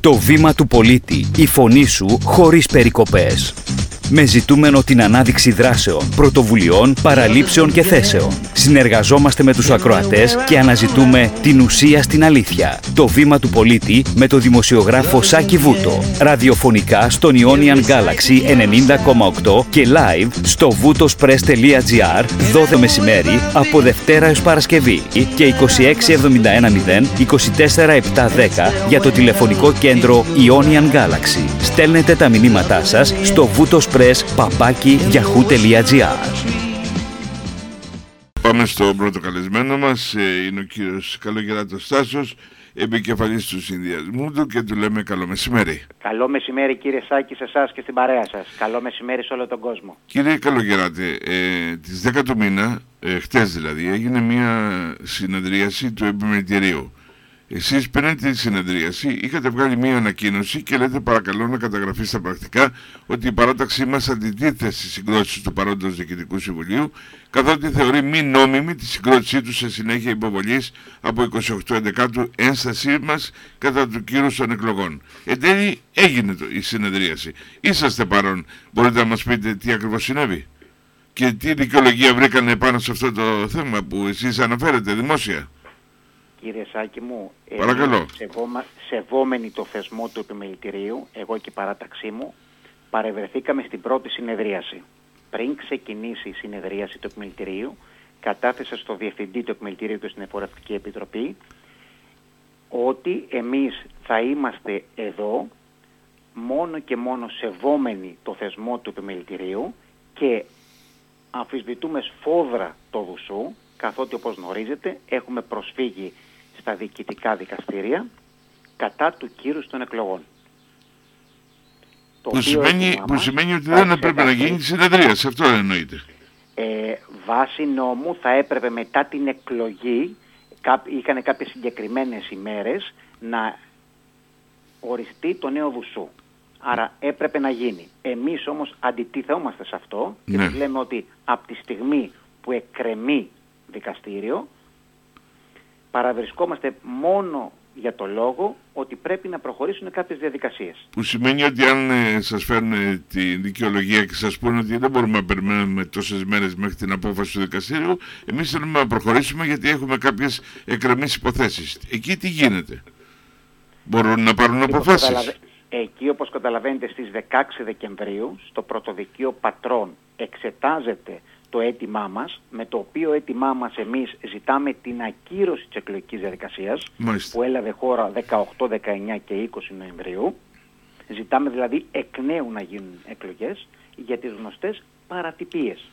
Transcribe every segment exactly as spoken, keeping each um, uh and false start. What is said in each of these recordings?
Το βήμα του πολίτη, η φωνή σου χωρίς περικοπές. Με ζητούμενο την ανάδειξη δράσεων, πρωτοβουλειών, παραλήψεων και θέσεων. Συνεργαζόμαστε με τους ακροατές και αναζητούμε την ουσία στην αλήθεια. Το βήμα του πολίτη με το δημοσιογράφο Σάκη Βούτο. Ραδιοφωνικά στον Ionian Galaxy ενενήντα κόμμα οκτώ και live στο βουτοσπρες τελεία τζι άρ δώδεκα μεσημέρι από Δευτέρα έως Παρασκευή και είκοσι έξι εβδομήντα ένα μηδέν είκοσι τέσσερα επτακόσια δέκα για το τηλεφωνικό κέντρο Ionian Galaxy. Στέλνετε τα μηνύματά σας στο βουτοσπρες παπάκι yahoo τελεία τζι άρ. Πάμε στο πρώτο καλεσμένο μας, είναι ο κύριος Καλογεράτος Τάσος, επικεφαλής του συνδυασμού του, και του λέμε καλό μεσημέρι. Καλό μεσημέρι κύριε Σάκη, σε εσάς και στην παρέα σας. Καλό μεσημέρι σε όλο τον κόσμο. Κύριε Καλογεράτε, ε, τις δέκα του μήνα, ε, χτες δηλαδή, έγινε μια συνεδρίαση του Επιμελητηρίου. Εσείς πριν τη συνεδρίαση είχατε βγάλει μια ανακοίνωση και λέτε παρακαλώ να καταγραφεί στα πρακτικά ότι η παράταξή μας αντιτίθεται στις συγκρότησεις του παρόντος Διοικητικού Συμβουλίου, καθότι θεωρεί μη νόμιμη τη συγκρότησή του σε συνέχεια υποβολής από είκοσι οκτώ Ενδεκάτου ένστασή μας κατά του κύρους των εκλογών. Εν τέλει έγινε το, η συνεδρίαση. Είσαστε παρόν, μπορείτε να μας πείτε τι ακριβώς συνέβη και τι δικαιολογία βρήκανε πάνω σε αυτό το θέμα που εσείς αναφέρετε δημόσια? Κύριε Σάκη μου, παρακαλώ. Σεβόμα, σεβόμενοι το θεσμό του Επιμελητηρίου, εγώ και η παράταξή μου, παρευρεθήκαμε στην πρώτη συνεδρίαση. Πριν ξεκινήσει η συνεδρίαση του Επιμελητηρίου, κατάθεσα στο Διευθυντή του Επιμελητηρίου και στην Εφορευτική Επιτροπή ότι εμείς θα είμαστε εδώ μόνο και μόνο σεβόμενοι το θεσμό του Επιμελητηρίου και αμφισβητούμε σφόδρα το Δουσού, καθότι όπως γνωρίζετε έχουμε προσφύγει στα διοικητικά δικαστήρια κατά του κύρους των εκλογών. Που σημαίνει, που σημαίνει ότι δεν έπρεπε να γίνει συνεδρίαση, αυτό εννοείται. Ε, βάσει νόμου θα έπρεπε μετά την εκλογή, είχαν κάποιες συγκεκριμένες ημέρες, να οριστεί το νέο Βουσού. Άρα έπρεπε να γίνει. Εμείς όμως αντιτίθεόμαστε σε αυτό και ναι. λέμε ότι από τη στιγμή που εκκρεμεί δικαστήριο παραβρισκόμαστε μόνο για το λόγο ότι πρέπει να προχωρήσουν κάποιες διαδικασίες. Που σημαίνει ότι αν ε, σας φέρουν τη δικαιολογία και σας πούνε ότι δεν μπορούμε να περιμένουμε τόσες μέρες μέχρι την απόφαση του δικαστήριου, εμείς θέλουμε να προχωρήσουμε γιατί έχουμε κάποιες εκκρεμείς υποθέσεις. Εκεί τι γίνεται? Μπορούν να πάρουν αποφάσεις? Καταλαβα... Εκεί όπως καταλαβαίνετε στις δεκαέξι Δεκεμβρίου στο Πρωτοδικείο Πατρών εξετάζεται το αίτημά μας, με το οποίο αίτημά μας εμείς ζητάμε την ακύρωση της εκλογικής διαδικασίας, Μάλιστα. που έλαβε χώρα δεκαοκτώ, δεκαεννιά και είκοσι Νοεμβρίου. Ζητάμε δηλαδή εκ νέου να γίνουν εκλογές για τις γνωστές παρατυπίες.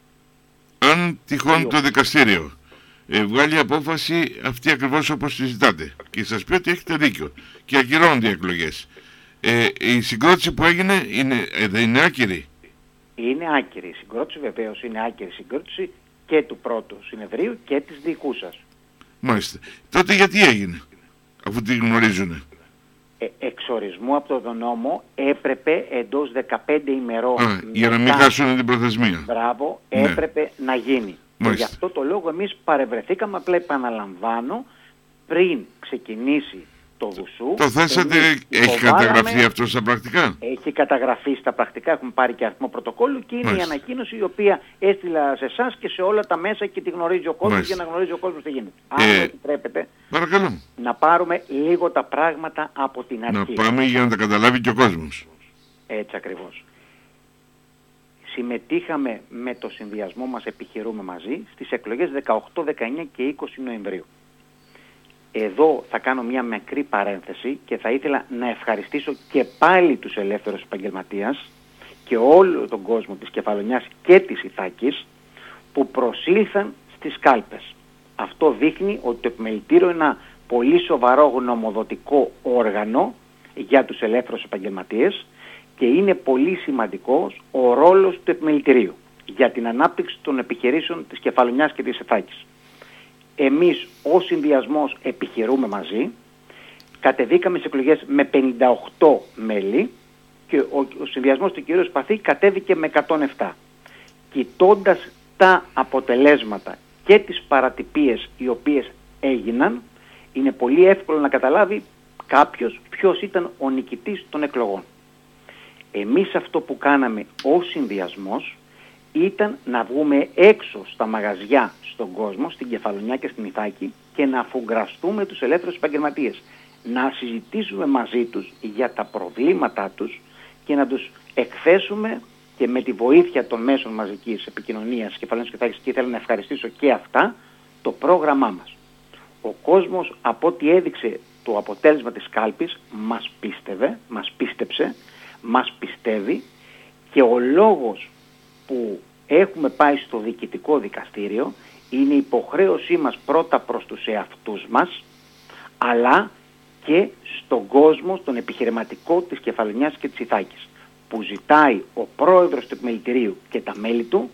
Αν τυχόν το δικαστήριο ε, βγάλει απόφαση αυτή ακριβώς όπως τη ζητάτε και σας πει ότι έχετε δίκιο και ακυρώνονται οι εκλογές, ε, η συγκρότηση που έγινε είναι, ε, δεν είναι άκυρη? Είναι άκυρη η συγκρότηση, βεβαίως είναι άκυρη η συγκρότηση και του πρώτου συνεδρίου και της δικού σας. Μάλιστα. Τότε γιατί έγινε, αφού τη γνωρίζουνε? Ε, εξορισμού από τον νόμο έπρεπε εντός δεκαπέντε ημερών. Α, για να μην χάσουν την προθεσμία. Μπράβο, ναι. έπρεπε να γίνει. Και γι' αυτό το λόγο εμείς παρευρεθήκαμε, απλά επαναλαμβάνω, πριν ξεκινήσει το Δουσού. Το θέσατε, έχει καταγραφεί αυτό στα πρακτικά? Έχει καταγραφεί στα πρακτικά, έχουμε πάρει και αριθμό πρωτοκόλλου και είναι Μάλιστα. η ανακοίνωση η οποία έστειλα σε εσάς και σε όλα τα μέσα και τη γνωρίζει ο κόσμος. Μάλιστα. Για να γνωρίζει ο κόσμος τι γίνεται. Αν ε, επιτρέπετε, παρακαλώ. Να πάρουμε λίγο τα πράγματα από την αρχή. Να πάμε για να τα καταλάβει και ο κόσμος. Έτσι ακριβώς. Συμμετείχαμε με το συνδυασμό μας, επιχειρούμε μαζί, στις εκλογές δεκαοκτώ, δεκαεννιά και είκοσι Νοεμβρίου. Εδώ θα κάνω μια μικρή παρένθεση και θα ήθελα να ευχαριστήσω και πάλι τους ελεύθερους επαγγελματίες και όλο τον κόσμο της Κεφαλονιάς και της Ιθάκης που προσήλθαν στις κάλπες. Αυτό δείχνει ότι το Επιμελητήριο είναι ένα πολύ σοβαρό γνωμοδοτικό όργανο για τους ελεύθερους επαγγελματίες και είναι πολύ σημαντικός ο ρόλος του Επιμελητηρίου για την ανάπτυξη των επιχειρήσεων της Κεφαλονιάς και της Ιθάκης. Εμείς ως συνδυασμός επιχειρούμε μαζί, κατεβήκαμε στις εκλογές με πενήντα οκτώ μέλη και ο, ο συνδυασμός του κ. Σπαθή κατέβηκε με εκατόν επτά. Κοιτώντας τα αποτελέσματα και τις παρατυπίες οι οποίες έγιναν, είναι πολύ εύκολο να καταλάβει κάποιος ποιος ήταν ο νικητής των εκλογών. Εμείς αυτό που κάναμε ως συνδυασμός ήταν να βγούμε έξω στα μαγαζιά στον κόσμο, στην Κεφαλονιά και στην Ιθάκη, και να αφουγκραστούμε τους ελεύθερους επαγγελματίες. Να συζητήσουμε μαζί τους για τα προβλήματά τους και να τους εκθέσουμε και με τη βοήθεια των μέσων μαζικής επικοινωνίας Κεφαλονιάς και Ιθάκης, και ήθελα να ευχαριστήσω και αυτά, το πρόγραμμά μας. Ο κόσμος, από ό,τι έδειξε το αποτέλεσμα της κάλπης, μας πίστευε, μας πίστεψε, μας πιστεύει, και ο λόγος που έχουμε πάει στο διοικητικό δικαστήριο είναι η υποχρέωσή μας πρώτα προς τους εαυτούς μας, αλλά και στον κόσμο, στον επιχειρηματικό της Κεφαλονιάς και της Ιθάκης, που ζητάει ο πρόεδρος του επιμελητηρίου και τα μέλη του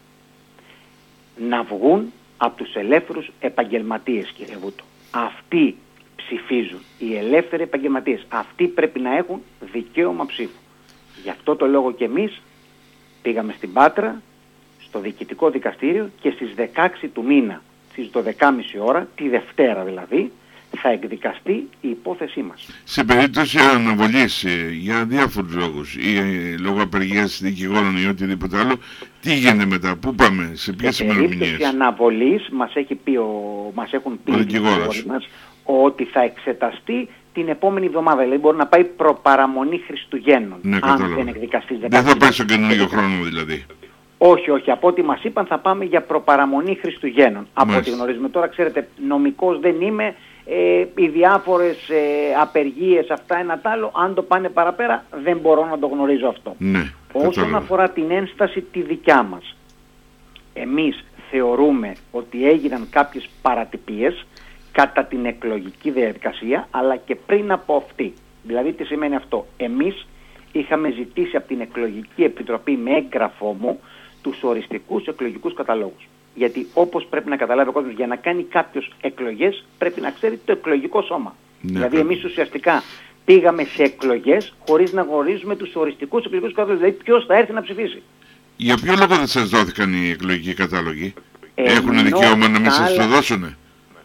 να βγουν από τους ελεύθερους επαγγελματίες, κύριε Βούτο. Αυτοί ψηφίζουν, οι ελεύθεροι επαγγελματίες. Αυτοί πρέπει να έχουν δικαίωμα ψήφου. Γι' αυτό το λόγο και εμείς πήγαμε στην Πάτρα, στο διοικητικό δικαστήριο, και στις δεκαέξι του μήνα, στις δώδεκα και μισή ώρα, τη Δευτέρα δηλαδή, θα εκδικαστεί η υπόθεσή μας. Σε περίπτωση αναβολής ε, για διάφορους λόγους, ή ε, λόγω απεργίας δικηγόρων ή οτιδήποτε άλλο, τι γίνεται μετά, πού πάμε, σε ποιες ημερομηνίες? Σε περίπτωση αναβολής μας, έχει πει ο, μας έχουν πει ο οι δικηγόρος μας ότι θα εξεταστεί την επόμενη εβδομάδα. Δηλαδή μπορεί να πάει προπαραμονή Χριστουγέννων, ναι, αν δεν εκδικαστεί. Δεν θα πάει στο καινούργιο χρόνο δηλαδή? Όχι, όχι. Από ό,τι μας είπαν θα πάμε για προπαραμονή Χριστουγέννων. Από ό,τι γνωρίζουμε τώρα, ξέρετε, νομικός δεν είμαι. Ε, οι διάφορες ε, απεργίες, αυτά ένα τ' άλλο, αν το πάνε παραπέρα δεν μπορώ να το γνωρίζω αυτό. Ναι, όσον αφορά την ένσταση τη δικιά μας, εμείς θεωρούμε ότι έγιναν κάποιες παρατυπίες κατά την εκλογική διαδικασία, αλλά και πριν από αυτή. Δηλαδή τι σημαίνει αυτό? Εμείς είχαμε ζητήσει από την Εκλογική Επιτροπή με έγγραφό μου τους οριστικούς εκλογικούς καταλόγους. Γιατί όπως πρέπει να καταλάβει ο κόσμος, για να κάνει κάποιος εκλογές πρέπει να ξέρει το εκλογικό σώμα. Ναι, δηλαδή εμείς ουσιαστικά πήγαμε σε εκλογές χωρίς να γνωρίζουμε τους οριστικούς εκλογικούς κατάλογους, δηλαδή ποιος θα έρθει να ψηφίσει. Για ποιο λόγο δεν σας δόθηκαν οι εκλογικοί κατάλογοι? Έχουν δικαίωμα να μην σας το δώσουνε?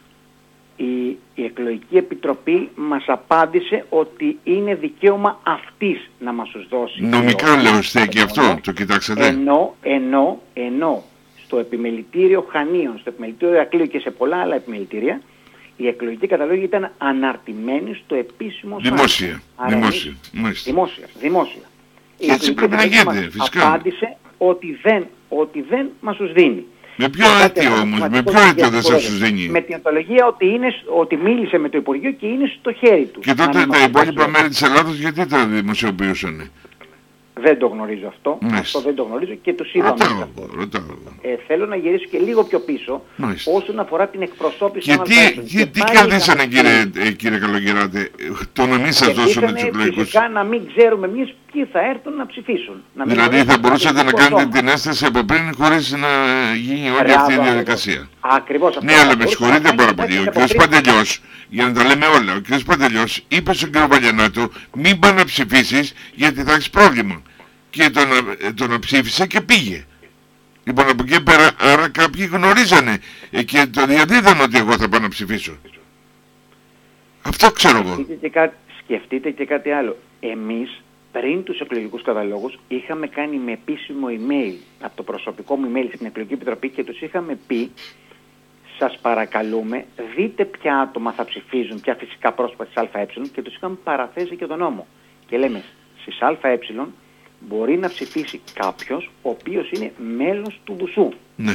Η, η Εκλογική Επιτροπή μας απάντησε ότι είναι δικαίωμα αυτής να μας τους δώσει. Νομικά λέω στέκει αυτό, το κοιτάξατε? Ενώ, ενώ, ενώ στο επιμελητήριο Χανίων, στο επιμελητήριο Ηρακλείου και σε πολλά άλλα επιμελητήρια, οι εκλογικοί καταλόγοι ήταν αναρτημένοι στο επίσημο δημόσια, Άρα, δημόσια, δημόσια, δημόσια, δημόσια. Και έτσι πρέπει να γίνεται, φυσικά. Απάντησε ότι δεν, ότι δεν μας τους δίνει. Με ποιο αίτιο όμως, με ποιο αίτιο δεν σας τους δίνει? Με την οντολογία ότι, είναι, ότι μίλησε με το Υπουργείο και είναι στο χέρι του. Και τότε τα υπόλοιπα μέρη της Ελλάδος γιατί τα δημοσιοποιούσαν? Δεν το γνωρίζω αυτό. Μάλιστα. Αυτό δεν το γνωρίζω και τους είπαμε. Ρωτάω, ρωτάω. Ε, θέλω να γυρίσω και λίγο πιο πίσω. Μάλιστα. Όσον αφορά την εκπροσώπηση των αλφαίων. Και τι κρατήσανε κύριε, ε, κύριε Καλογεράτε, το να μην σας δώσουν τους εκλογικούς? Φυσικά να μην ξέρουμε εμείς ποιοι θα έρθουν να ψηφίσουν. Να δηλαδή θα μπορούσατε να κάνετε σώμα. την ένσταση από πριν χωρίς να γίνει όλη αυτή η διαδικασία. Ακριβώς αυτό. Ναι, αλλά με συγχωρείτε πάρα πολύ. Ο κ. Παντελιός, για να τα λέμε όλα, ο κ. Παντελιός είπε στον κ. Βαλιανάτο μην πάει να ψηφίσεις γιατί θα έχεις πρόβλημα. Και τον, τον ψήφισε και πήγε. Λοιπόν, από εκεί πέρα, άρα κάποιοι γνωρίζανε και το διαδίδαν ότι εγώ θα πάω να ψηφίσω. Αυτό ξέρω εγώ. Σκεφτείτε και, κάτι, σκεφτείτε και κάτι άλλο. Εμείς πριν τους εκλογικούς καταλόγους είχαμε κάνει με επίσημο email από το προσωπικό μου email στην Εκλογική Επιτροπή και τους είχαμε πει, σας παρακαλούμε δείτε ποια άτομα θα ψηφίζουν, ποια φυσικά πρόσωπα της ΑΕ, και τους είχαμε παραθέσει και τον νόμο. Και λέμε στις ΑΕ μπορεί να ψηφίσει κάποιος ο οποίος είναι μέλος του Βουσού. Ναι.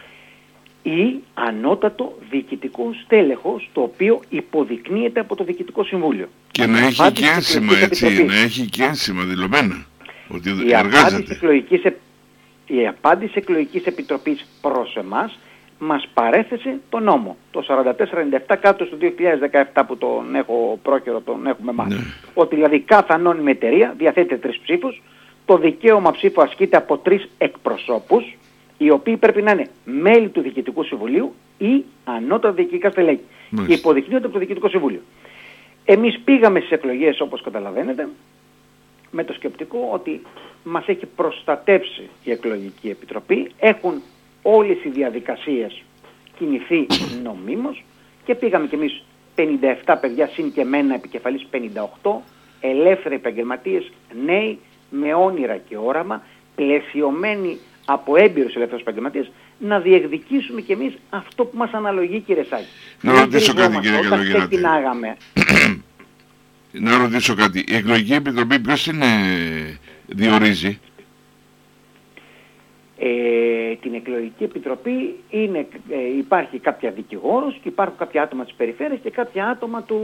Ή ανώτατο διοικητικό στέλεχος, το οποίο υποδεικνύεται από το Διοικητικό Συμβούλιο. Και να έχει και ένσημα, έτσι, να έχει και ένσημα δηλωμένα ότι η εργάζεται. Εκλογικής, η απάντηση Εκλογικής Επιτροπής προς εμάς μας παρέθεσε το νόμο, το σαράντα τέσσερα ενενήντα επτά κάτω στο δύο χιλιάδες δεκαεπτά που τον έχω πρόκαιρο, τον έχουμε μάθει. Ναι. Ότι δηλαδή κάθε ανώνυμη εταιρεία διαθέτει τρεις ψήφους, το δικαίωμα ψήφου ασκείται από τρεις εκπροσώπους, οι οποίοι πρέπει να είναι μέλη του Διοικητικού Συμβουλίου ή ανώτατα διοικητικά στελέχη. Και υποδεικνύονται από το Διοικητικό Συμβούλιο. Εμείς πήγαμε στις εκλογές, όπως καταλαβαίνετε, με το σκεπτικό ότι μας έχει προστατεύσει η Εκλογική Επιτροπή, έχουν όλες οι διαδικασίες κινηθεί νομίμως και πήγαμε κι εμείς πενήντα επτά παιδιά συν και μένα επικεφαλής πενήντα οκτώ, ελεύθεροι επαγγελματίες, νέοι, με όνειρα και όραμα, πλαισιωμένοι από έμπειρους ελεύθερους επαγγελματίες, να διεκδικήσουμε κι εμείς αυτό που μας αναλογεί, κύριε Σάκη. Να ρωτήσω κάτι, κύριε Καλογεράτη. Ξεκινάγαμε. Να ρωτήσω κάτι. Η εκλογική επιτροπή ποιος την διορίζει? Ε, την εκλογική επιτροπή είναι, ε, υπάρχει κάποια δικηγόρος και υπάρχουν κάποια άτομα της περιφέρειας και κάποια άτομα του,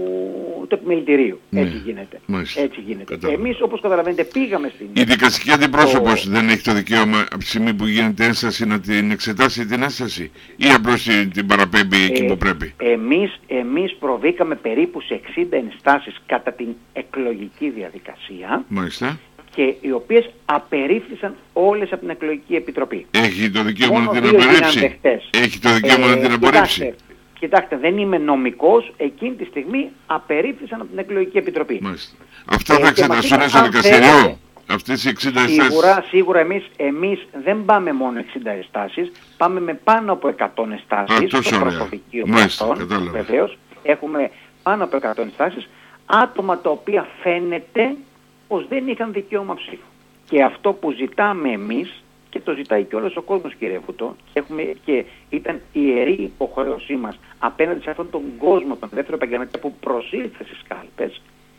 του επιμελητηρίου. Ναι. Έτσι γίνεται. Έτσι γίνεται. Εμείς, όπως καταλαβαίνετε, πήγαμε στην... Η δικαστική αντιπρόσωπος το... δεν έχει το δικαίωμα από τη στιγμή που γίνεται ένσταση να την εξετάσει την ένσταση, ή απλώς την, την παραπέμπει ε, εκεί που πρέπει? Εμείς, εμείς προβήκαμε περίπου σε εξήντα ενστάσεις κατά την εκλογική διαδικασία. Μάλιστα. Και οι οποίες απερίφθησαν όλες από την εκλογική επιτροπή. Έχει το δικαίωμα να την απορρίψει. Έχει το δικαίωμα ε, να την απορρίψει. Κοιτάξτε, κοιτάξτε, δεν είμαι νομικός, εκείνη τη στιγμή απερίφθησαν από την εκλογική επιτροπή. Μάλιστα. Αυτά θα εξεταστούν στο δικαστήριο, αυτές οι εξήντα ενστάσεις? Σίγουρα, σίγουρα εμείς, εμείς δεν πάμε μόνο εξήντα ενστάσεις, πάμε με πάνω από εκατό ενστάσεις. Α, στο προσωπικό αυτών, βεβαίως. Έχουμε πάνω από εκατό ενστάσεις, άτομα τα οποία φαίνεται πως δεν είχαν δικαίωμα ψήφου. Και αυτό που ζητάμε εμείς, και το ζητάει και όλος ο κόσμος, κύριε Βουτό, έχουμε και ήταν ιερή υποχρέωσή μας απέναντι σε αυτόν τον κόσμο, τον δεύτερο επαγγελματία που προσήλθε στις κάλπες,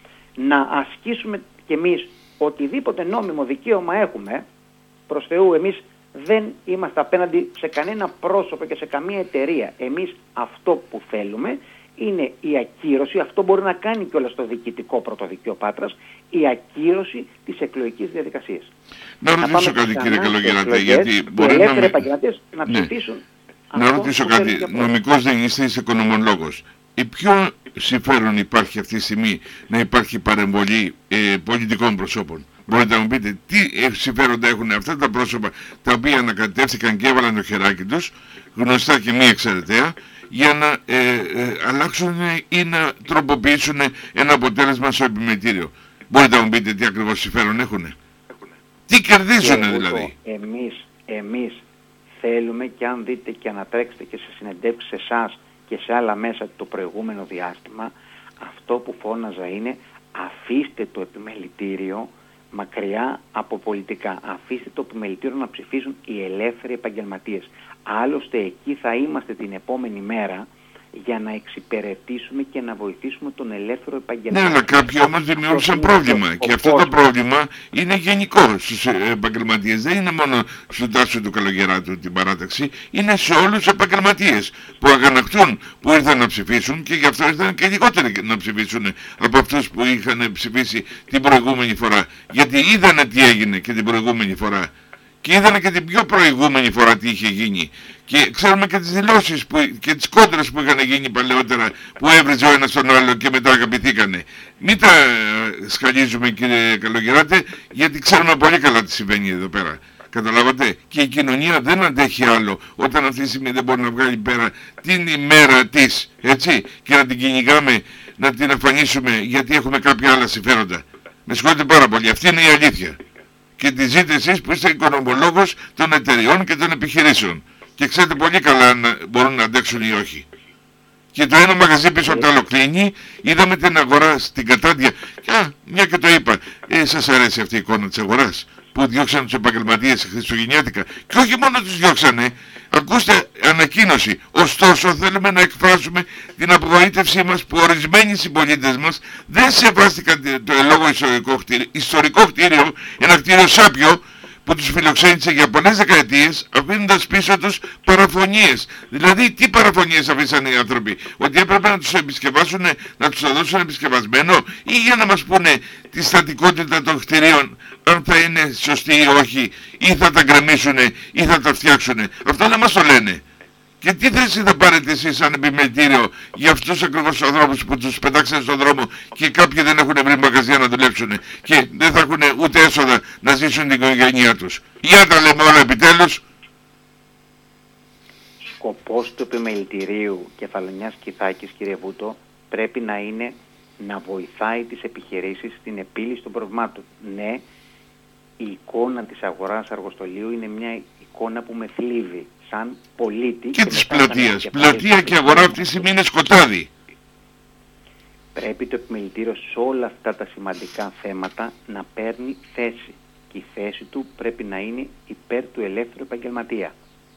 να ασκήσουμε κι εμείς οτιδήποτε νόμιμο δικαίωμα έχουμε. Προς Θεού, εμείς δεν είμαστε απέναντι σε κανένα πρόσωπο και σε καμία εταιρεία. Εμείς αυτό που θέλουμε είναι η ακύρωση, αυτό μπορεί να κάνει κιόλας στο διοικητικό πρωτοδικείο Πάτρας, η ακύρωση της εκλογικής διαδικασίας. Να ρωτήσω κάτι, κύριε Καλογεράτη, γιατί μπορεί να με... να ψηφίσουν. Ναι. Να ρωτήσω κάτι, νομικός δεν είστε, είσαι οικονομολόγος. Η ποιο συμφέρον υπάρχει αυτή τη στιγμή να υπάρχει παρεμβολή ε, πολιτικών προσώπων? Μπορείτε να μου πείτε τι συμφέροντα έχουν αυτά τα πρόσωπα τα οποία ανακατεύθηκαν και έβαλαν το χεράκι τους, γνωστά και μη εξαιρεταία, για να ε, ε, αλλάξουν ή να τροποποιήσουν ένα αποτέλεσμα στο επιμελητήριο? Μπορείτε να μου πείτε τι ακριβώς συμφέρον έχουν? Τι κερδίζουν δηλαδή? Εμείς, εμείς θέλουμε, και αν δείτε και ανατρέξετε και σε συνεντεύξεις σε εσάς και σε άλλα μέσα το προηγούμενο διάστημα, αυτό που φώναζα είναι αφήστε το επιμελητήριο μακριά από πολιτικά. Αφήστε το επιμελητήριο να ψηφίσουν οι ελεύθεροι επαγγελματίες. Άλλωστε εκεί θα είμαστε την επόμενη μέρα για να εξυπηρετήσουμε και να βοηθήσουμε τον ελεύθερο επαγγελματία. Ναι, αλλά κάποιοι όμως δημιούργησαν πρόβλημα. Ο, και ο αυτό κόσμος. Το πρόβλημα είναι γενικό στους επαγγελματίες. Δεν είναι μόνο στον Τάσο του Καλογεράτου την παράταξη, είναι σε όλους τους επαγγελματίες που αγανακτούν, που ήρθαν να ψηφίσουν, και γι' αυτό ήρθαν και λιγότεροι να ψηφίσουν από αυτούς που είχαν ψηφίσει την προηγούμενη φορά. Γιατί είδανε τι έγινε και την προηγούμενη φορά. Και είδανε και την πιο προηγούμενη φορά τι είχε γίνει. Και ξέρουμε και τις δηλώσεις που, και τις κόντρες που είχαν γίνει παλαιότερα, που έβριζε ο ένας τον άλλο και μετά αγαπηθήκανε. Μην τα σκαλίζουμε, κύριε Καλογεράτη, γιατί ξέρουμε πολύ καλά τι συμβαίνει εδώ πέρα. Καταλάβατε? Και η κοινωνία δεν αντέχει άλλο όταν αυτή τη στιγμή δεν μπορεί να βγάλει πέρα την ημέρα της, έτσι, και να την κυνηγάμε, να την εμφανίσουμε γιατί έχουμε κάποια άλλα συμφέροντα. Με συγχωρείτε πάρα πολύ, αυτή είναι η αλήθεια. Και τη ζείτε εσείς που είστε οικονομολόγος των εταιριών και των επιχειρήσεων. Και ξέρετε πολύ καλά αν μπορούν να αντέξουν ή όχι. Και το ένα μαγαζί πίσω από το άλλο κλείνει. Είδαμε την αγορά στην κατάντια. Και α, μια και το είπα, ε, σας αρέσει αυτή η εικόνα της αγοράς που διώξαν τους επαγγελματίες χριστουγεννιάτικα? Και όχι μόνο τους διώξανε. Ακούστε ανακοίνωση. Ωστόσο θέλουμε να εκφράσουμε την απογοήτευσή μας που ορισμένοι συμπολίτες μας δεν σεβάστηκαν το ελόγω ιστορικό κτίριο, ιστορικό κτίριο, ένα κτίριο σάπιο που τους φιλοξένησε για πολλές δεκαετίες, αφήνοντας πίσω τους παραφωνίες. Δηλαδή τι παραφωνίες αφήσαν οι άνθρωποι? Ότι έπρεπε να τους επισκευάσουν, να τους το δώσουν επισκευασμένο, ή για να μας πούνε τη στατικότητα των κτιρίων, αν θα είναι σωστή ή όχι, ή θα τα γκρεμίσουν ή θα τα φτιάξουν? Αυτό δεν μας το λένε. Και τι θέση θα πάρετε εσείς σαν επιμελητήριο για αυτούς ακριβώς τους ανθρώπους που τους πετάξανε στον δρόμο και κάποιοι δεν έχουν βρει μαγαζιά να δουλέψουν και δεν θα έχουν ούτε έσοδα να ζήσουν την οικογένειά τους? Για τα λέμε όλα επιτέλους. Σκοπός του επιμελητηρίου Κεφαλονιάς Κιθάκης, κύριε Βούτο, πρέπει να είναι να βοηθάει τις επιχειρήσεις στην επίλυση των προβλημάτων. Ναι, η εικόνα της αγοράς αργοστολίου είναι μια εικόνα που με θλίβει σαν πολίτη. Και, και της πλατείας. Πλατεία και αγορά αυτή τη στιγμή είναι σκοτάδι. Πρέπει το επιμελητήριο σε όλα αυτά τα σημαντικά θέματα να παίρνει θέση. Και η θέση του πρέπει να είναι υπέρ του ελεύθερου επαγγελματία.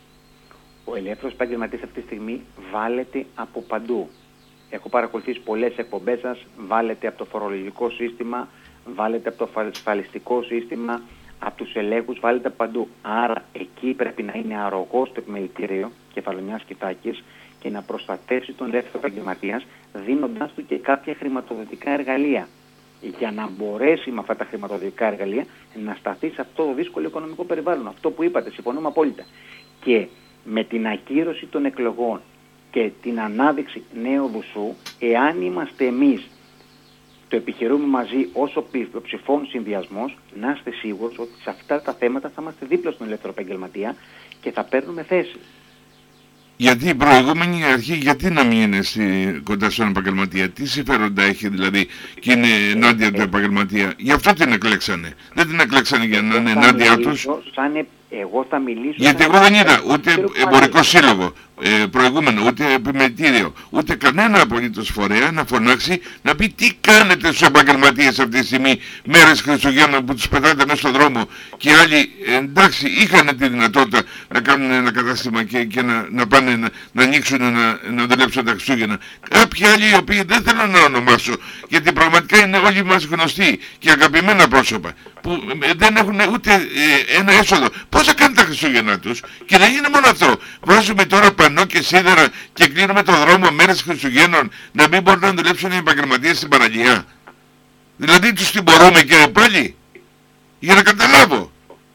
Ο ελεύθερος επαγγελματίας αυτή τη στιγμή βάλεται από παντού. Έχω παρακολουθήσει πολλές εκπομπές σας, βάλετε από το φορολογικό σύστημα, βάλετε από το ασφαλιστικό σύστημα, από τους ελέγχους, βάλετε από παντού. Άρα εκεί πρέπει να είναι αρρωγός το επιμελητήριο Κεφαλονιάς Κιθάκης και να προστατεύσει τον ελεύθερο επαγγελματία, δίνοντάς του και κάποια χρηματοδοτικά εργαλεία. Για να μπορέσει με αυτά τα χρηματοδοτικά εργαλεία να σταθεί σε αυτό το δύσκολο οικονομικό περιβάλλον. Αυτό που είπατε, συμφωνούμε απόλυτα. Και με την ακύρωση των εκλογών και την ανάδειξη νέου βουσού, εάν είμαστε εμείς, το επιχειρούμε μαζί όσο ψηφών συνδυασμός, να είστε σίγουροι ότι σε αυτά τα θέματα θα είμαστε δίπλα στον ελεύθερο επαγγελματία και θα παίρνουμε θέση. Γιατί η προηγούμενη αρχή, γιατί να μην είναι στη, κοντά στον επαγγελματία, τι συμφέροντα έχει δηλαδή και είναι ενάντια του επαγγελματία. Γι' αυτό την εκλέξανε. Δεν την εκλέξανε για να είναι ενάντια τους. Σαν εγώ θα μιλήσω... Γιατί εγώ δεν είδα ούτε εμπορικό σύλλογο ε, προηγούμενο, ούτε επιμελητήριο, ούτε κανένα απολύτως φορέα να φωνάξει να πει τι κάνετε στους επαγγελματίες αυτή τη στιγμή, μέρες Χριστουγέννων που τους πετάτε μέσα στον δρόμο και άλλοι εντάξει είχαν τη δυνατότητα να κάνουν ένα κατάστημα και, και να, να πάνε να, να ανοίξουν να, να δουλέψουν τα Χριστούγεννα. Κάποιοι άλλοι οι οποίοι δεν θέλω να ονομάσω γιατί πραγματικά είναι όλοι μας γνωστοί και αγαπημένα πρόσωπα που δεν έχουν ούτε ε, ένα έσοδο. Πώς θα κάνουν τα Χριστούγεννα τους και δεν είναι μόνο αυτό. Βάζουμε τώρα πανό και σίδερα και κλείνουμε το δρόμο μέρες Χριστουγέννων να μην μπορούν να δουλέψουν οι επαγγελματίες στην παραλία. Δηλαδή τους τιμωρούμε και πάλι για να καταλάβω.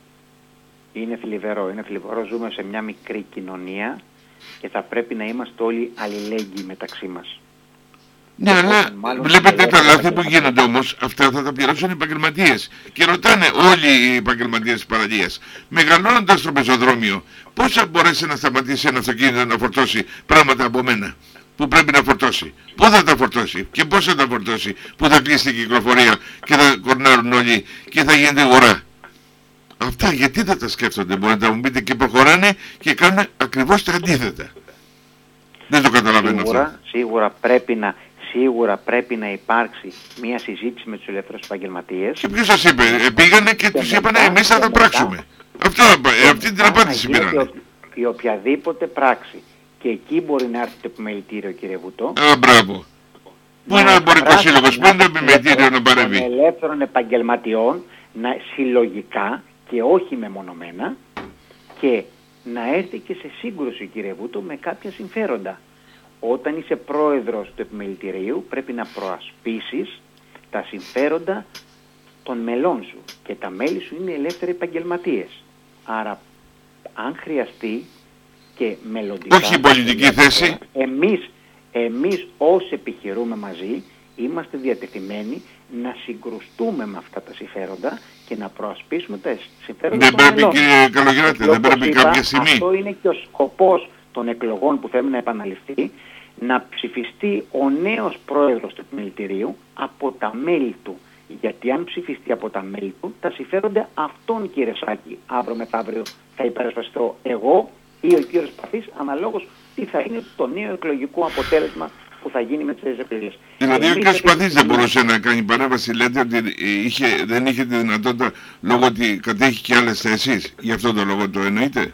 Είναι θλιβερό, είναι θλιβερό. Ζούμε σε μια μικρή κοινωνία και θα πρέπει να είμαστε όλοι αλληλέγγυοι μεταξύ μας. Ναι, αλλά βλέπετε τα λάθη που γίνονται όμως, αυτά θα τα πληρώσουν οι επαγγελματίες. Και ρωτάνε όλοι οι επαγγελματίες της παραλίας, μεγαλώνοντας το πεζοδρόμιο, πώς θα μπορέσει να σταματήσει ένα αυτοκίνητο να φορτώσει πράγματα από μένα που πρέπει να φορτώσει. Πού θα τα φορτώσει και πώς θα τα φορτώσει, που θα κλείσει την κυκλοφορία και θα κορνάρουν όλοι και θα γίνεται αγορά. Αυτά γιατί δεν τα σκέφτονται, μπορείτε να μου πείτε, και προχωράνε και κάνουν ακριβώς τα αντίθετα. Δεν το καταλαβαίνω σίγουρα, αυτό. Σίγουρα πρέπει να... Σίγουρα πρέπει να υπάρξει μια συζήτηση με τους ελεύθερους επαγγελματίες. Και ποιος σας είπε, ε, πήγανε και, και τους είπανε εμείς θα τα πράξουμε. Αυτό, ε, αυτή την απάντηση πήρανε. Η οποιαδήποτε πράξη. Και εκεί μπορεί να έρθει το επιμελητήριο, κύριε Βουτό. Α, μπράβο. Πού είναι ο εμπορικός σύλλογος, πού είναι το επιμελητήριο να παρεύει. Των ελεύθερων επαγγελματιών να συλλογικά και όχι μεμονωμένα και να έρθει και σε σύγκρουση, κύριε Βούτο, με κάποια συμφέροντα. Όταν είσαι πρόεδρος του επιμελητηρίου πρέπει να προασπίσεις τα συμφέροντα των μελών σου και τα μέλη σου είναι ελεύθεροι επαγγελματίες. Άρα αν χρειαστεί και μελλοντικά... Όχι η πολιτική θέση. Εμείς, εμείς όσοι επιχειρούμε μαζί είμαστε διατεθειμένοι να συγκρουστούμε με αυτά τα συμφέροντα και να προασπίσουμε τα συμφέροντα δεν των πρέπει, μελών. Κύριε Καλογεράτη, δεν πρέπει είπα, κάποια στιγμή. Αυτό είναι και ο σκοπός των εκλογών που θέλουμε να επαναληφθεί, να ψηφιστεί ο νέος πρόεδρος του επιμελητηρίου από τα μέλη του. Γιατί αν ψηφιστεί από τα μέλη του, τα συμφέρονται αυτόν, κύριε Σάκη, αύριο μεθαύριο θα υπερασπιστώ εγώ ή ο κύριος Παθής, αναλόγως τι θα είναι το νέο εκλογικό αποτέλεσμα που θα γίνει με τις εκλογές. Δηλαδή ο κύριος Παθής δεν μπορούσε να κάνει παρέμβαση, λέτε ότι είχε, δεν είχε τη δυνατότητα λόγω ότι κατέχει και άλλες θέσεις, γι' αυτό το λόγο το εννοείτε.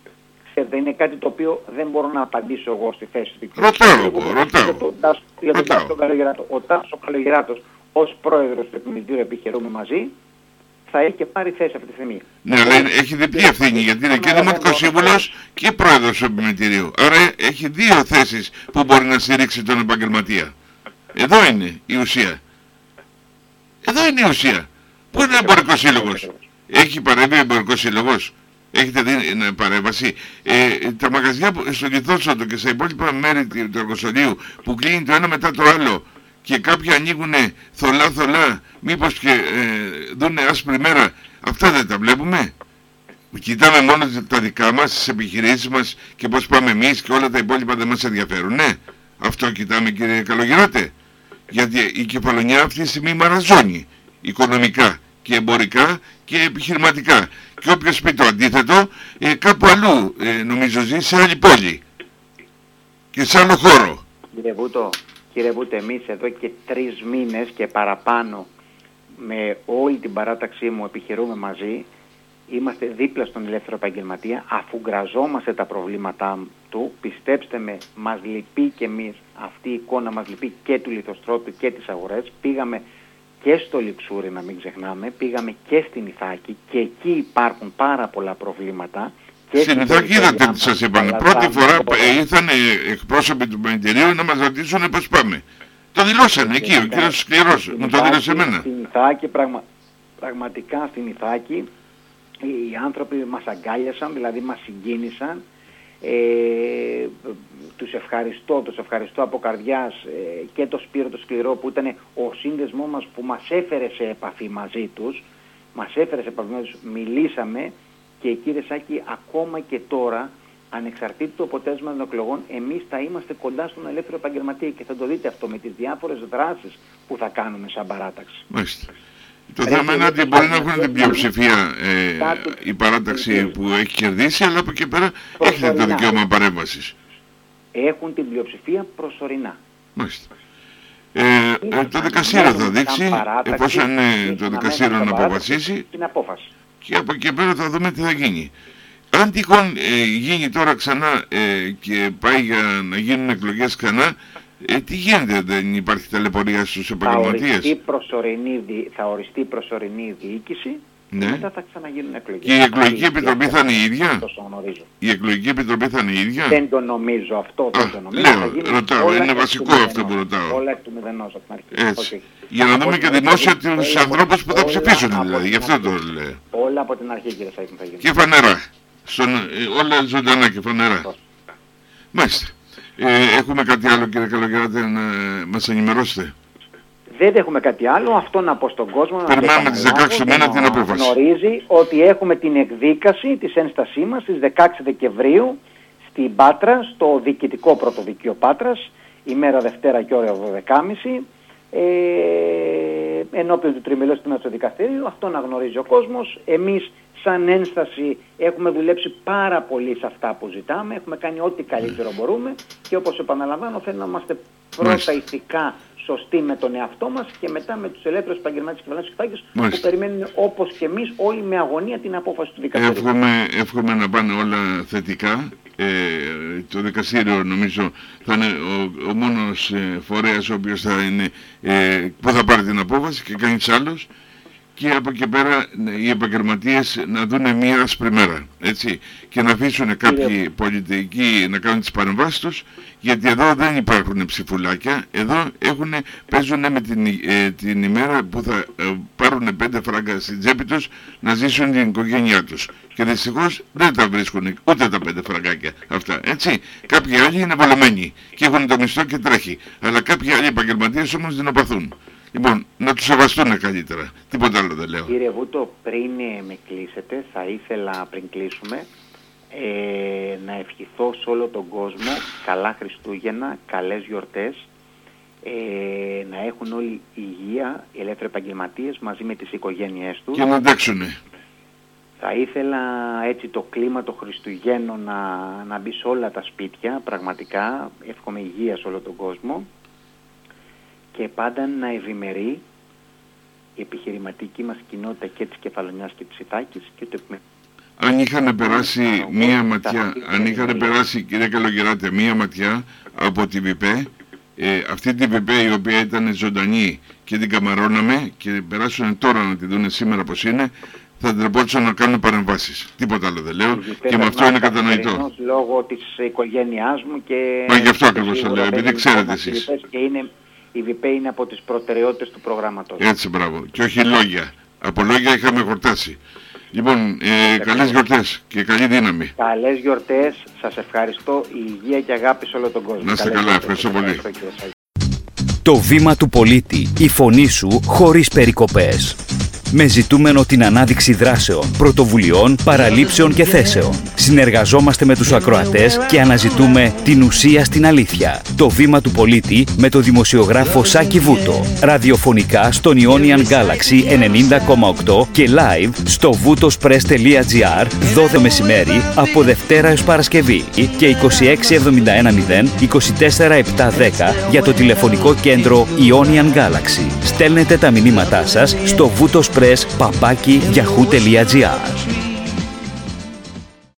Δεν είναι κάτι το οποίο δεν μπορώ να απαντήσω εγώ στη θέση του. Ρωτάω εγώ, ρωτάω. Ο Τάσος Καλογεράτος ως πρόεδρος του Επιμελητηρίου Επιχειρούμε Μαζί θα έχει και πάρει θέση αυτή τη στιγμή. Ναι, αλλά έχει διπλή ευθύνη γιατί είναι και δημοτικός σύμβουλος και πρόεδρος του Επιμελητηρίου. Άρα έχει δύο θέσεις που μπορεί να στηρίξει τον επαγγελματία. Εδώ είναι η ουσία. Εδώ είναι η ουσία. Πού είναι ο εμπορικός σύλλογος? Έχει παρέμβει ο εμπορικός σύλλογος? Έχετε δει παρέμβαση? Ε, τα μαγαζιά που, στο Λιθόσοντο και στα υπόλοιπα μέρη του εργοστολίου που κλείνει το ένα μετά το άλλο και κάποιοι ανοίγουν θολά θολά, μήπως και ε, δούνε άσπρη μέρα, αυτά δεν τα βλέπουμε? Κοιτάμε μόνο τα δικά μας, τις επιχειρήσεις μας και πώς πάμε εμείς και όλα τα υπόλοιπα δεν μας ενδιαφέρουν, ναι? Αυτό κοιτάμε, κύριε Καλογεράτε? Γιατί η Κεφαλονιά αυτή τη στιγμή μαραζώνει οικονομικά και εμπορικά και επιχειρηματικά. Και όποιος πει το αντίθετο, ε, κάπου αλλού ε, νομίζω ζει, σε άλλη πόλη και σε άλλο χώρο. Κύριε Βούτο, Κύριε Βούτε, εμείς εδώ και τρεις μήνες και παραπάνω με όλη την παράταξή μου επιχειρούμε μαζί. Είμαστε δίπλα στον ελεύθερο επαγγελματία, αφού γραζόμαστε τα προβλήματά του. Πιστέψτε με, μας λυπεί και εμείς αυτή η εικόνα, μας λυπεί και του λιθοστρόπου και τις αγορές. Πήγαμε και στο Λιξούρι, να μην ξεχνάμε, πήγαμε και στην Ιθάκη και εκεί υπάρχουν πάρα πολλά προβλήματα. Και στην Ιθάκη είδατε τι σας είπαν. Πρώτη φορά ήρθαν εκπρόσωποι του Πανετηρίου να μας ρωτήσουν πώς πάμε. Το δηλώσανε εκεί, ο κύριος Σκληρός, μου το δήλωσε εμένα. Στην Ιθάκη, πραγμα... πραγματικά στην Ιθάκη, οι άνθρωποι μας αγκάλιασαν, δηλαδή μας συγκίνησαν. Ε, τους ευχαριστώ, τους ευχαριστώ από καρδιάς ε, και το Σπύρο το Σκληρό που ήταν ο σύνδεσμός μας που μας έφερε σε επαφή μαζί τους, μας έφερε σε επαφή μαζί τους, μιλήσαμε και κύριε Σάκη, ακόμα και τώρα, ανεξαρτήτου του αποτέλεσμα των εκλογών, εμείς θα είμαστε κοντά στον ελεύθερο επαγγελματία και θα το δείτε αυτό με τις διάφορες δράσεις που θα κάνουμε σαν παράταξη. Μάλιστα. Το θέμα είναι ότι μπορεί να έχουν την πλειοψηφία ε, η παράταξη που έχει κερδίσει, αλλά από εκεί πέρα έχετε το δικαίωμα παρέμβασης. Έχουν την πλειοψηφία προσωρινά. Μάλιστα. Ε, ε, το δικαστήριο θα δείξει, εφόσον είναι το δικαστήριο να αποφασίσει, την απόφαση. Και από εκεί πέρα θα δούμε τι θα γίνει. Αν τυχόν ε, γίνει τώρα ξανά ε, και πάει για να γίνουν εκλογές ξανά, Ε, τι γίνεται, δεν υπάρχει ταλαιπωρία στους επαγγελματίες? Θα οριστεί προσωρινή, θα οριστεί προσωρινή διοίκηση, ναι. Και μετά θα ξαναγίνουν εκλογές. Και η εκλογική επιτροπή θα είναι η ίδια? Η εκλογική επιτροπή θα είναι η ίδια? Δεν το νομίζω αυτό, δεν Α, το νομίζω. Λέω, ρωτάω, είναι βασικό αυτό που ρωτάω. Όλα εκ του μηδενός από την αρχή. Έτσι. Okay. Για να δούμε και δημόσια τους ανθρώπους που θα ψηφίσουν δηλαδή, γι' αυτό το λέω. Όλα από την αρχή, κύριε Σάκη, θα γίνει. Και φανερά. Στον, όλα ζωντανά και φανερά. Μάλιστα. Ε, έχουμε κάτι άλλο, κύριε Καλογεράτη, να μας ενημερώσετε? Δεν έχουμε κάτι άλλο, αυτό να πω στον κόσμο. Περιμένουμε τις δεκαέξι του μήνα την απόφαση. Γνωρίζει ότι έχουμε την εκδίκαση της ένστασή μας στις δεκαέξι Δεκεμβρίου στην Πάτρα, στο Διοικητικό Πρωτοδικείο Πάτρας, ημέρα Δευτέρα και ώρα δώδεκα και μισή, ε, ενώπιον του τριμελούς τμήματος του δικαστηρίου. Αυτό να γνωρίζει ο κόσμος. Εμείς σαν ένσταση έχουμε δουλέψει πάρα πολύ σε αυτά που ζητάμε, έχουμε κάνει ό,τι καλύτερο μπορούμε και όπως επαναλαμβάνω θέλουμε να είμαστε πρώτα ηθικά σωστοί με τον εαυτό μας και μετά με τους ελεύθερους επαγγελματίες και κυβερνήσεις που περιμένουν όπως και εμείς όλοι με αγωνία την απόφαση του δικαστηρίου. Εύχομαι, εύχομαι να πάνε όλα θετικά. Ε, το δικαστήριο νομίζω θα είναι ο, ο μόνος ε, φορέας ο οποίος θα είναι, ε, που θα πάρει την απόφαση και κανείς άλλος. Και από εκεί πέρα οι επαγγελματίες να δουν μία άσπρη μέρα, έτσι, και να αφήσουν κάποιοι πολιτικοί να κάνουν τις παρεμβάσεις τους, γιατί εδώ δεν υπάρχουν ψηφουλάκια, εδώ έχουν, παίζουν με την, ε, την ημέρα που θα ε, πάρουν πέντε φράγκα στην τσέπη τους να ζήσουν την οικογένειά τους. Και δυστυχώς δεν τα βρίσκουν ούτε τα πέντε φραγκάκια αυτά, έτσι. Κάποιοι άλλοι είναι βολεμένοι και έχουν το μισθό και τρέχει, αλλά κάποιοι άλλοι επαγγελματίες όμως δεινοπαθούν. Λοιπόν, να τους σεβαστούν καλύτερα. Τίποτα άλλο δεν λέω. Κύριε Βούτο, πριν με κλείσετε, θα ήθελα πριν κλείσουμε ε, να ευχηθώ σε όλο τον κόσμο καλά Χριστούγεννα, καλές γιορτές, ε, να έχουν όλοι υγεία, οι ελεύθεροι επαγγελματίες μαζί με τις οικογένειές τους. Και να αντέξουνε. Θα ήθελα έτσι το κλίμα το Χριστουγέννων να, να μπει σε όλα τα σπίτια, πραγματικά. Εύχομαι υγεία σε όλο τον κόσμο. Και πάντα να ευημερεί η επιχειρηματική μας κοινότητα και της Κεφαλονιάς και της Ιθάκης και το επιμετωπίζει. Αν είχαν περάσει μία ματιά, αν είχαν περάσει, κύριε Καλογεράτη, μία ματιά από τη ΒΙΠΕ, ε, αυτή τη ΒΙΠΕ η οποία ήταν ζωντανή και την καμαρώναμε και περάσουν τώρα να τη δουν σήμερα πως είναι, θα τρεπόντουσαν να κάνουν παρεμβάσεις. Τίποτα άλλο δεν λέω και με αυτό είναι κατανοητό. Λόγω της οικογένειάς μου και... Μα γι' αυτό ακριβώς το λέω, επειδή ξέρετε εσείς. Και είναι... Η ΒΙΠΕ είναι από τις προτεραιότητες του προγράμματος. Έτσι, μπράβο. Και όχι λόγια. Από λόγια είχαμε χορτάσει. Λοιπόν, ε, καλές γιορτές και καλή δύναμη. Καλές γιορτές. Σας ευχαριστώ. Υγεία και αγάπη σε όλο τον κόσμο. Να είστε καλά. Ευχαριστώ πολύ. Το βήμα του πολίτη. Η φωνή σου χωρίς περικοπές. με ζητούμενο την ανάδειξη δράσεων, πρωτοβουλειών, παραλήψεων και θέσεων. Συνεργαζόμαστε με τους ακροατές και αναζητούμε την ουσία στην αλήθεια. Το βήμα του πολίτη με το δημοσιογράφο Σάκη Βούτο. Ραδιοφωνικά στον Ionian Galaxy ενενήντα κόμμα οκτώ και live στο βουτοσπρες τελεία τζι άρ δώδεκα μεσημέρι από Δευτέρα έως Παρασκευή και είκοσι έξι εβδομήντα ένα μηδέν είκοσι τέσσερα επτακόσια δέκα για το τηλεφωνικό κέντρο Ionian Galaxy. Στέλνετε τα μηνύματά σας στο βουτοσπρες παπάκι γιαχού τελεία τζι άρ.